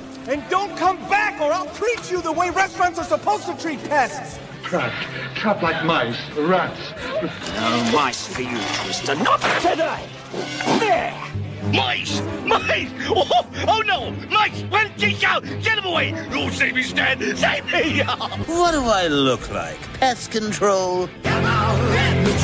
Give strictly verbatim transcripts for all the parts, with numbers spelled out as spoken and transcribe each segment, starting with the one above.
And don't come back or I'll treat you the way restaurants are supposed to treat pests. Trapped. Trapped like mice, rats. No mice for you, Twister. Not today. There. Mice! Mice! Oh, oh no! Mice! One kick out! Get them away! Oh, save me, Stan! Save me! What do I look like? Pest control? Come on, let me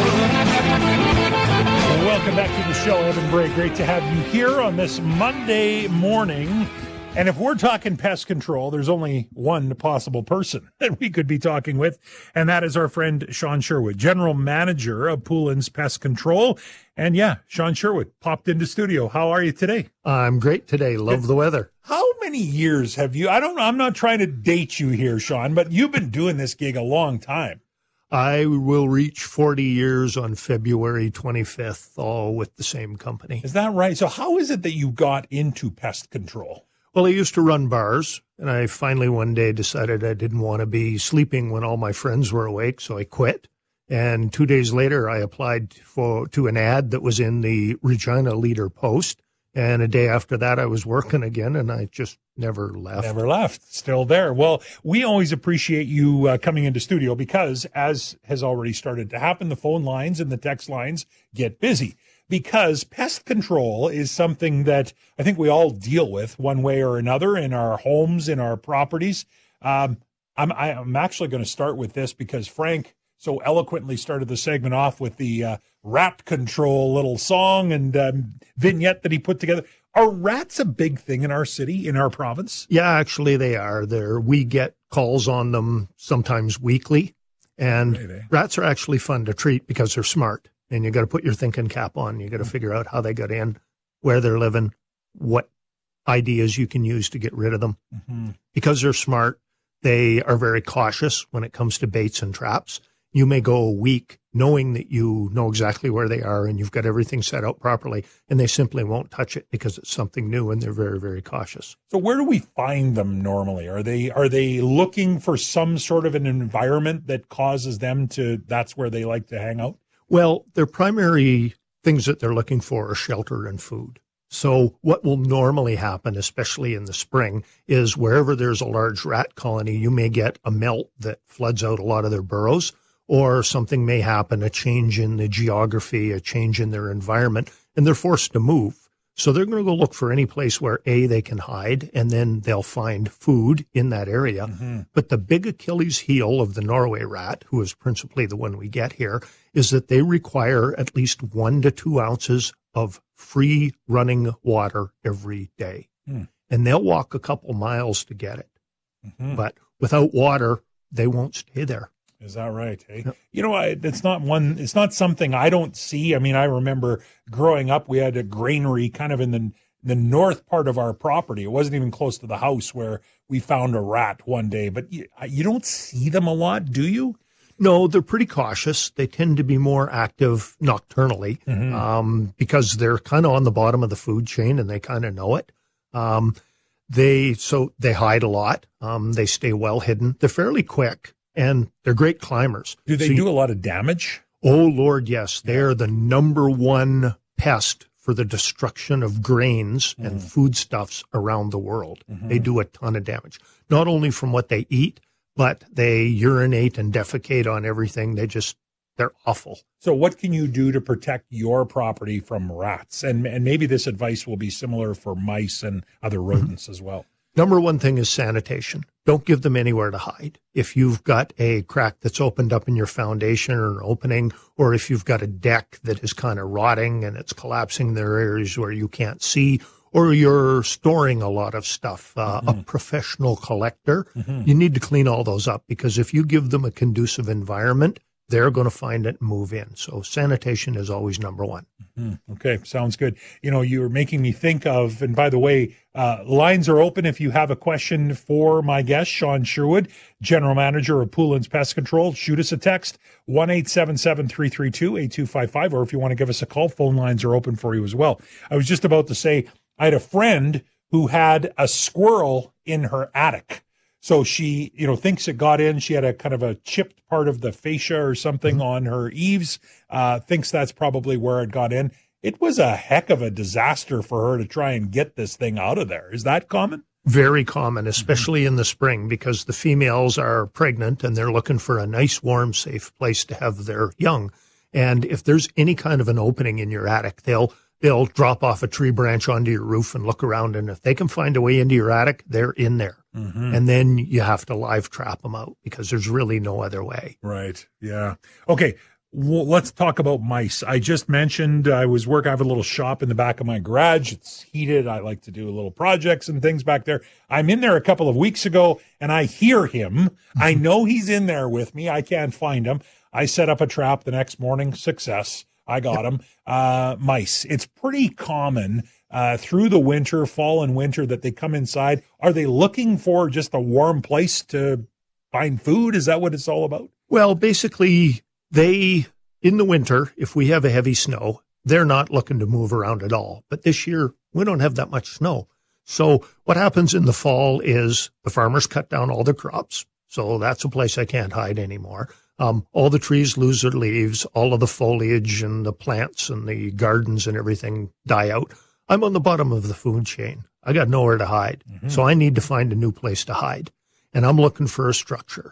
well, welcome back to the show, Evan Bray. Great to have you here on this Monday morning. And if we're talking pest control, there's only one possible person that we could be talking with, and that is our friend Sean Sherwood, General Manager of Poulin's Pest Control. And yeah, Sean Sherwood popped into studio. How are you today? I'm great today. Love the weather. How many years have you, I don't know, I'm not trying to date you here, Sean, but you've been doing this gig a long time. I will reach forty years on February twenty-fifth, all with the same company. Is that right? So how is it that you got into pest control? Well, I used to run bars, and I finally one day decided I didn't want to be sleeping when all my friends were awake, so I quit. And two days later, I applied for to an ad that was in the Regina Leader Post. And a day after that, I was working again, and I just never left. Never left. Still there. Well, we always appreciate you uh, coming into studio because, as has already started to happen, the phone lines and the text lines get busy. Because pest control is something that I think we all deal with one way or another in our homes, in our properties. Um, I'm, I'm actually going to start with this because Frank so eloquently started the segment off with the uh, rat control little song and um, vignette that he put together. Are rats a big thing in our city, in our province? Yeah, actually they are. There, we get calls on them sometimes weekly. And Right, eh? rats are actually fun to treat because they're smart. And you got to put your thinking cap on. You got to figure out how they got in, where they're living, what ideas you can use to get rid of them. Mm-hmm. Because they're smart, they are very cautious when it comes to baits and traps. You may go a week knowing that you know exactly where they are and you've got everything set out properly, and they simply won't touch it because it's something new, and they're very, very cautious. So where do we find them normally? Are they are they looking for some sort of an environment that causes them to, that's where they like to hang out? Well, their primary things that they're looking for are shelter and food. So what will normally happen, especially in the spring, is wherever there's a large rat colony, you may get a melt that floods out a lot of their burrows, or something may happen, a change in the geography, a change in their environment, and they're forced to move. So they're going to go look for any place where, A, they can hide, and then they'll find food in that area. Mm-hmm. But the big Achilles heel of the Norway rat, who is principally the one we get here, is that they require at least one to two ounces of free running water every day. Mm. And they'll walk a couple miles to get it. Mm-hmm. But without water, they won't stay there. Is that right? Hey, Yep. You know, I, it's not one. It's not something I don't see. I mean, I remember growing up, we had a granary kind of in the the north part of our property. It wasn't even close to the house where we found a rat one day. But you, you don't see them a lot, do you? No, they're pretty cautious. They tend to be more active nocturnally Mm-hmm. um, because they're kind of on the bottom of the food chain and they kind of know it. Um, they so they hide a lot. Um, they stay well hidden. They're fairly quick. And they're great climbers. Do they So you- do a lot of damage? Oh, Lord, yes. They are the number one pest for the destruction of grains Mm. and foodstuffs around the world. Mm-hmm. They do a ton of damage, not only from what they eat, but they urinate and defecate on everything. They just, they're awful. So what can you do to protect your property from rats? And and maybe this advice will be similar for mice and other rodents as well. Number one thing is sanitation. Don't give them anywhere to hide. If you've got a crack that's opened up in your foundation or an opening, or if you've got a deck that is kind of rotting and it's collapsing, there are areas where you can't see, or you're storing a lot of stuff, uh, Mm-hmm. a professional collector, you need to clean all those up, because if you give them a conducive environment, they're going to find it and move in. So sanitation is always number one. Mm, okay, sounds good. You know, you're making me think of, and by the way, uh, lines are open if you have a question for my guest, Sean Sherwood, General Manager of Poulin's Pest Control. Shoot us a text, one eight seven seven, three three two, eight two five five, or if you want to give us a call, phone lines are open for you as well. I was just about to say, I had a friend who had a squirrel in her attic. So she, you know, thinks it got in. She had a kind of a chipped part of the fascia or something on her eaves, uh, thinks that's probably where it got in. It was a heck of a disaster for her to try and get this thing out of there. Is that common? Very common, especially mm-hmm. in the spring, because the females are pregnant and they're looking for a nice, warm, safe place to have their young. And if there's any kind of an opening in your attic, they'll they'll drop off a tree branch onto your roof and look around. And if they can find a way into your attic, they're in there. Mm-hmm. And then you have to live trap them out because there's really no other way. Right. Yeah. Okay. Well, let's talk about mice. I just mentioned I was working. I have a little shop in the back of my garage. It's heated. I like to do little projects and things back there. I'm in there a couple of weeks ago, and I hear him. I know he's in there with me. I can't find him. I set up a trap the next morning. Success. I got him. Uh, mice. It's pretty common uh, through the winter, fall and winter, that they come inside. Are they looking for just a warm place to find food? Is that what it's all about? Well, basically, they, in the winter, if we have a heavy snow, they're not looking to move around at all. But this year, we don't have that much snow. So what happens in the fall is the farmers cut down all their crops. So that's a place I can't hide anymore. Um, all the trees lose their leaves, all of the foliage and the plants and the gardens and everything die out. I'm on the bottom of the food chain. I got nowhere to hide. Mm-hmm. So I need to find a new place to hide. And I'm looking for a structure.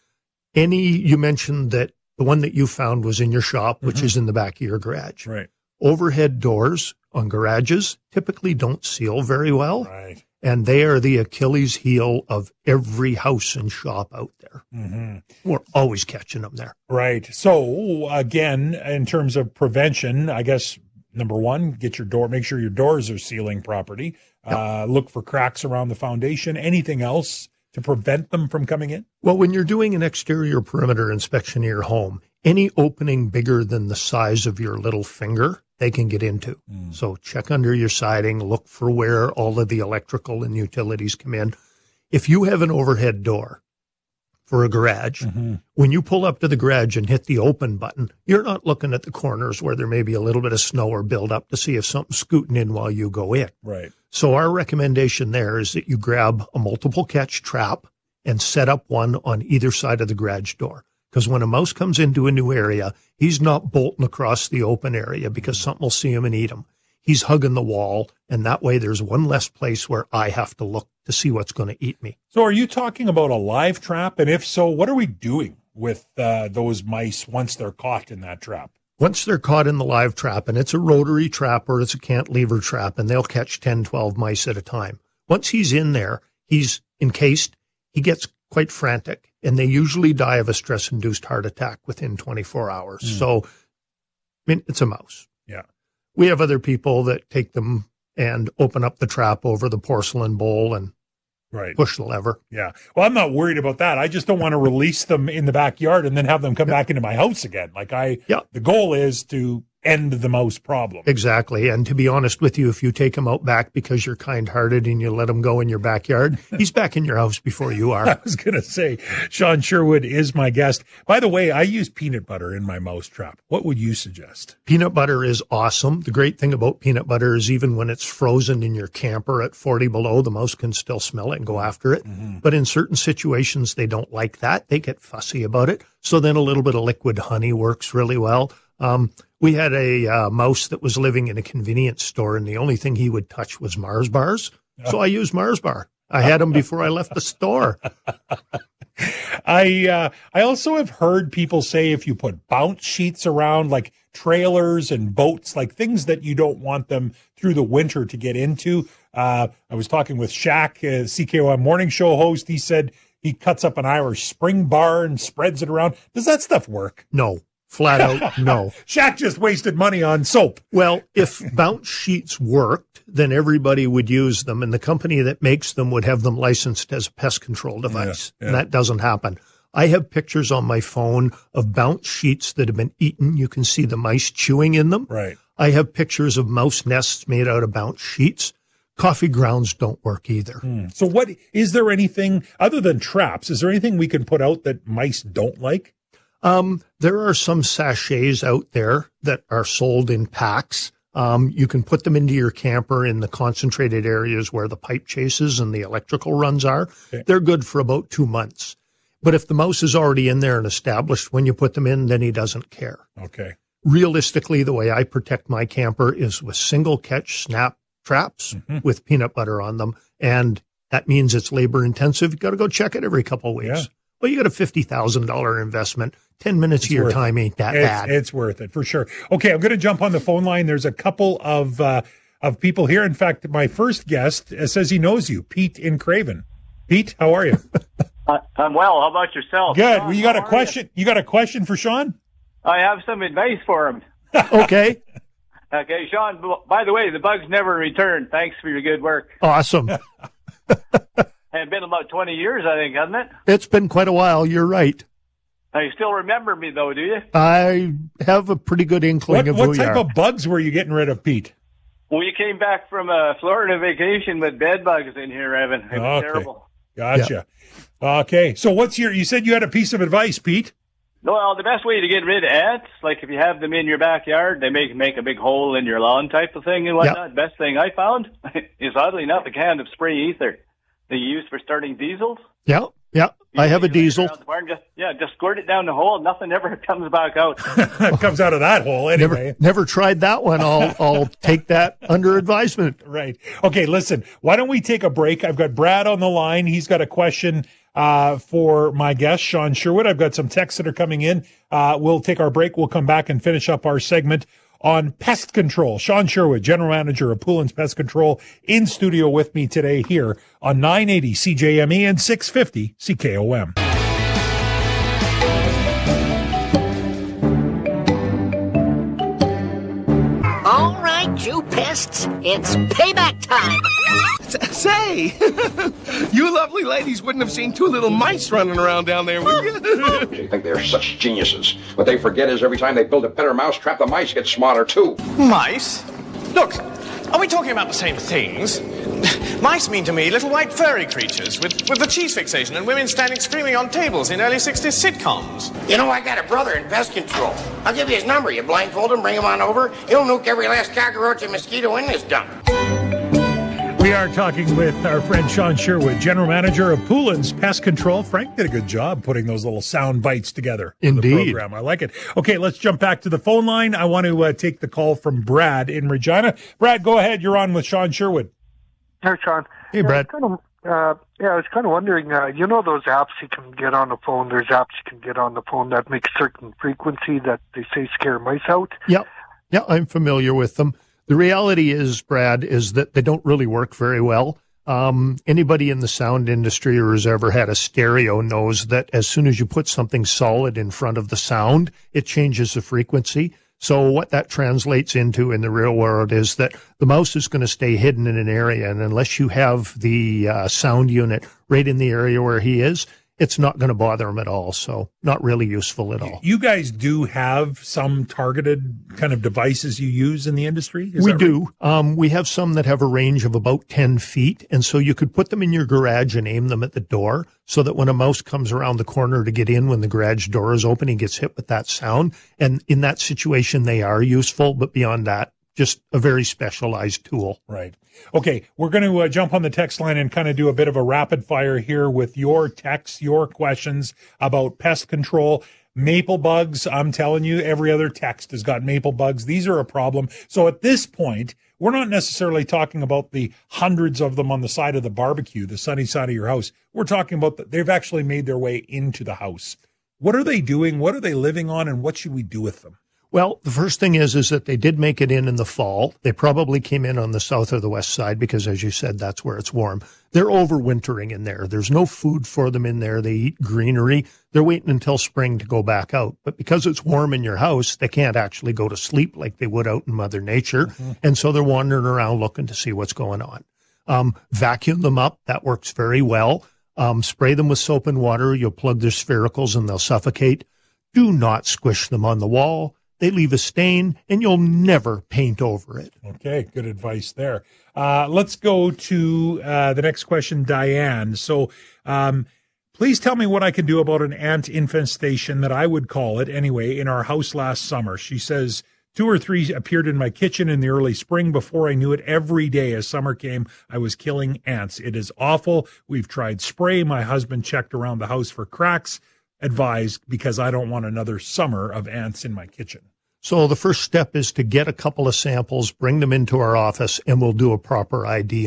Any, you mentioned that the one that you found was in your shop, which mm-hmm. is in the back of your garage. Right. Overhead doors on garages typically don't seal very well. Right. And they are the Achilles heel of every house and shop out there. Mm-hmm. We're always catching them there. Right. So, again, in terms of prevention, I guess, number one, get your door, make sure your doors are sealing properly. Yep. Uh, look for cracks around the foundation. Anything else to prevent them from coming in? Well, when you're doing an exterior perimeter inspection of your home, any opening bigger than the size of your little finger, they can get into. Mm. So check under your siding, look for where all of the electrical and utilities come in. If you have an overhead door for a garage, mm-hmm. when you pull up to the garage and hit the open button, you're not looking at the corners where there may be a little bit of snow or buildup to see if something's scooting in while you go in. Right. So our recommendation there is that you grab a multiple catch trap and set up one on either side of the garage door. Because when a mouse comes into a new area, he's not bolting across the open area because something will see him and eat him. He's hugging the wall, and that way there's one less place where I have to look to see what's going to eat me. So are you talking about a live trap? And if so, what are we doing with uh, those mice once they're caught in that trap? Once they're caught in the live trap, and it's a rotary trap or it's a cantilever trap, and they'll catch ten, twelve mice at a time. Once he's in there, he's encased, he gets quite frantic, and they usually die of a stress-induced heart attack within twenty-four hours. Mm. So, I mean, it's a mouse. Yeah. We have other people that take them and open up the trap over the porcelain bowl and right. push the lever. Yeah. Well, I'm not worried about that. I just don't want to release them in the backyard and then have them come yeah. back into my house again. Like I, yeah. the goal is to end the mouse problem. Exactly. And to be honest with you, if you take him out back because you're kind-hearted and you let him go in your backyard, he's back in your house before you are. I was going to say, Sean Sherwood is my guest. By the way, I use peanut butter in my mouse trap. What would you suggest? Peanut butter is awesome. The great thing about peanut butter is even when it's frozen in your camper at forty below, the mouse can still smell it and go after it. Mm-hmm. But in certain situations, they don't like that. They get fussy about it. So then a little bit of liquid honey works really well. Um, we had a uh, mouse that was living in a convenience store, and the only thing he would touch was Mars bars. So I used Mars bar. I had them before I left the store. I uh, I also have heard people say if you put bounce sheets around, like trailers and boats, like things that you don't want them through the winter to get into. Uh, I was talking with Shaq, uh, C K O M morning show host. He said he cuts up an Irish Spring bar and spreads it around. Does that stuff work? No. Flat out, no. Shaq just wasted money on soap. Well, if bounce sheets worked, then everybody would use them, and the company that makes them would have them licensed as a pest control device, yeah, yeah. and that doesn't happen. I have pictures on my phone of bounce sheets that have been eaten. You can see the mice chewing in them. Right. I have pictures of mouse nests made out of bounce sheets. Coffee grounds don't work either. Mm. So what, is there anything, other than traps, is there anything we can put out that mice don't like? Um, there are some sachets out there that are sold in packs. Um, you can put them into your camper in the concentrated areas where the pipe chases and the electrical runs are. Okay. They're good for about two months. But if the mouse is already in there and established when you put them in, then he doesn't care. Okay. Realistically, the way I protect my camper is with single catch snap traps mm-hmm. with peanut butter on them. And That means it's labor intensive. You got to go check it every couple of weeks. Yeah. Well, you got a fifty thousand dollars investment. ten minutes It's of your worth time it. ain't that it's, bad. It's worth it for sure. Okay, I'm going to jump on the phone line. There's a couple of uh, of people here. In fact, my first guest uh, says he knows you, Pete in Craven. Pete, how are you? Uh, I'm well. How about yourself? Good. Sean, Well, you got a how are question? You? you got a question for Sean? I have some advice for him. Okay. Okay, Sean, b- by the way, the bugs never return. Thanks for your good work. Awesome. It's been about twenty years, I think, hasn't it? It's been quite a while. You're right. Now, you still remember me, though, do you? I have a pretty good inkling What, of what who you type are. of bugs were you getting rid of, Pete? We came back from a Florida vacation with bed bugs in here, Evan. It was Okay. terrible. Gotcha. Okay. So what's your, you said you had a piece of advice, Pete? Well, the best way to get rid of ants, like if you have them in your backyard, they make make a big hole in your lawn type of thing and whatnot. Best thing I found is, oddly enough, the can of spray ether that you use for starting diesels. Yeah, yeah. I have a diesel. Around the barn, just, yeah, just squirt it down the hole. Nothing ever comes back out. It comes out of that hole anyway. Never, never tried that one. I'll, I'll take that under advisement. Right. Okay, listen, why don't we take a break? I've got Brad on the line. He's got a question uh, for my guest, Sean Sherwood. I've got some texts that are coming in. Uh, we'll take our break. We'll come back and finish up our segment on pest control. Sean Sherwood, General Manager of Poulin's Pest Control, in studio with me today here on nine eighty C J M E and six fifty C K O M. All right, you pests, it's payback time. Say, you lovely ladies wouldn't have seen two little mice running around down there, would you? They think they're such geniuses. What they forget is every time they build a better mousetrap, the mice get smarter too. Mice? Look, are we talking about the same things? Mice mean to me little white furry creatures with, with the cheese fixation and women standing screaming on tables in early sixties sitcoms. You know, I got a brother in pest control. I'll give you his number. You blindfold him, bring him on over. He'll nuke every last cockroach and mosquito in this dump. We are talking with our friend Sean Sherwood, General Manager of Poulin's Pest Control. Frank did a good job putting those little sound bites together for Indeed. the program. I like it. Okay, let's jump back to the phone line. I want to uh, take the call from Brad in Regina. Brad, go ahead. You're on with Sean Sherwood. Hey, Sean. Hey, Brad. Yeah, I was kind of, uh, yeah, I was kind of wondering, uh, you know those apps you can get on the phone? There's apps you can get on the phone that make certain frequency that they say scare mice out. Yeah, yeah, I'm familiar with them. The reality is, Brad, is that they don't really work very well. Um, anybody in the sound industry or has ever had a stereo knows that as soon as you put something solid in front of the sound, it changes the frequency. So what that translates into in the real world is that the mouse is going to stay hidden in an area, and unless you have the uh, sound unit right in the area where he is, it's not going to bother him at all. So not really useful at all. You guys do have some targeted kind of devices you use in the industry? Is we that do. Right? Um, we have some that have a range of about ten feet. And so you could put them in your garage and aim them at the door so that when a mouse comes around the corner to get in, when the garage door is open, he gets hit with that sound. And in that situation, they are useful. But beyond that, just a very specialized tool. Right. Okay, we're going to uh, jump on the text line and kind of do a bit of a rapid fire here with your texts, your questions about pest control. Maple bugs, I'm telling you, every other text has got maple bugs. These are a problem. So at this point, we're not necessarily talking about the hundreds of them on the side of the barbecue, the sunny side of your house. We're talking about that they've actually made their way into the house. What are they doing? What are they living on? And what should we do with them? Well, the first thing is, is that they did make it in in the fall. They probably came in on the south or the west side because, as you said, that's where it's warm. They're overwintering in there. There's no food for them in there. They eat greenery. They're waiting until spring to go back out. But because it's warm in your house, they can't actually go to sleep like they would out in Mother Nature. Mm-hmm. And so they're wandering around looking to see what's going on. Um, vacuum them up. That works very well. Um, spray them with soap and water. You'll plug their sphericals and they'll suffocate. Do not squish them on the wall. They leave a stain, and you'll never paint over it. Okay, good advice there. Uh, let's go to uh, the next question, Diane. So um, please tell me what I can do about an ant infestation, that I would call it anyway, in our house last summer. She says two or three appeared in my kitchen in the early spring. Before I knew it, every day as summer came, I was killing ants. It is awful. We've tried spray. My husband checked around the house for cracks. Advised, because I don't want another summer of ants in my kitchen. So the first step is to get a couple of samples, bring them into our office, and we'll do a proper I D on them.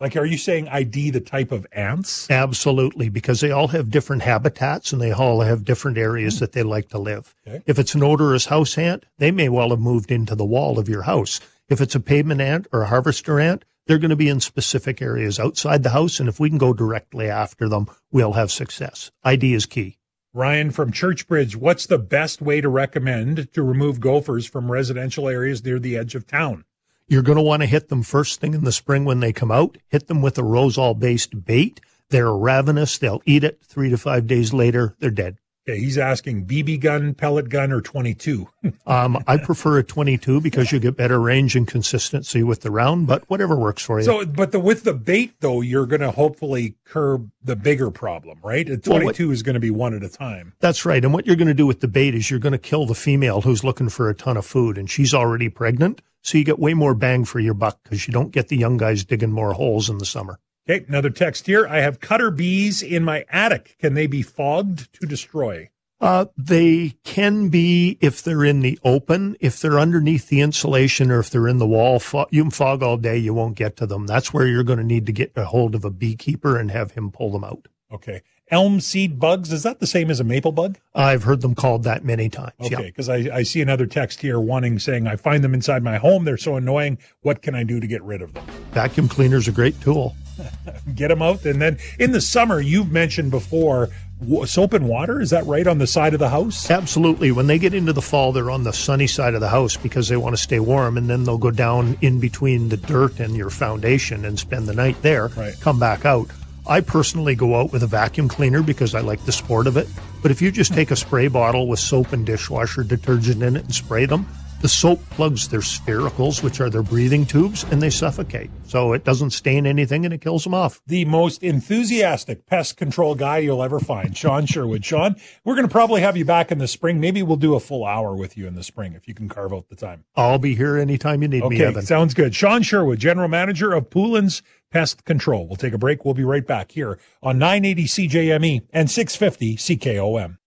Like, are you saying I D the type of ants? Absolutely, because they all have different habitats and they all have different areas that they like to live. Okay. If it's an odorous house ant, they may well have moved into the wall of your house. If it's a pavement ant or a harvester ant, they're going to be in specific areas outside the house, and if we can go directly after them, we'll have success. I D is key. Ryan from Churchbridge, what's the best way to recommend to remove gophers from residential areas near the edge of town? You're going to want to hit them first thing in the spring when they come out. Hit them with a Rosol-based bait. They're ravenous. They'll eat it. Three to five days later, they're dead. Okay, he's asking B B gun, pellet gun, or twenty-two. um, I prefer a twenty-two because you get better range and consistency with the round, but whatever works for you. So, but the, with the bait, though, you're going to hopefully curb the bigger problem, right? A twenty-two well, what, is going to be one at a time. That's right. And what you're going to do with the bait is you're going to kill the female who's looking for a ton of food, and she's already pregnant. So you get way more bang for your buck because you don't get the young guys digging more holes in the summer. Okay, another text here. I have cutter bees in my attic. Can they be fogged to destroy? Uh, they can be if they're in the open. If they're underneath the insulation or if they're in the wall, fo- you can fog all day. You won't get to them. That's where you're going to need to get a hold of a beekeeper and have him pull them out. Okay. Elm seed bugs, is that the same as a maple bug? I've heard them called that many times. Okay, because yeah. I, I see another text here wanting, saying, I find them inside my home. They're so annoying. What can I do to get rid of them? Vacuum cleaner's a great tool. Get them out. And then in the summer, you've mentioned before, soap and water, is that right, on the side of the house? Absolutely. When they get into the fall, they're on the sunny side of the house because they want to stay warm, and then they'll go down in between the dirt and your foundation and spend the night there, right. Come back out. I personally go out with a vacuum cleaner because I like the sport of it. But if you just take a spray bottle with soap and dishwasher detergent in it and spray them, the soap plugs their sphericals, which are their breathing tubes, and they suffocate. So it doesn't stain anything and it kills them off. The most enthusiastic pest control guy you'll ever find, Sean Sherwood. Sean, we're going to probably have you back in the spring. Maybe we'll do a full hour with you in the spring if you can carve out the time. I'll be here anytime you need okay, me, Evan. Sounds good. Sean Sherwood, General Manager of Poulin's Pest Control. We'll take a break. We'll be right back here on nine eighty C J M E and six fifty C K O M.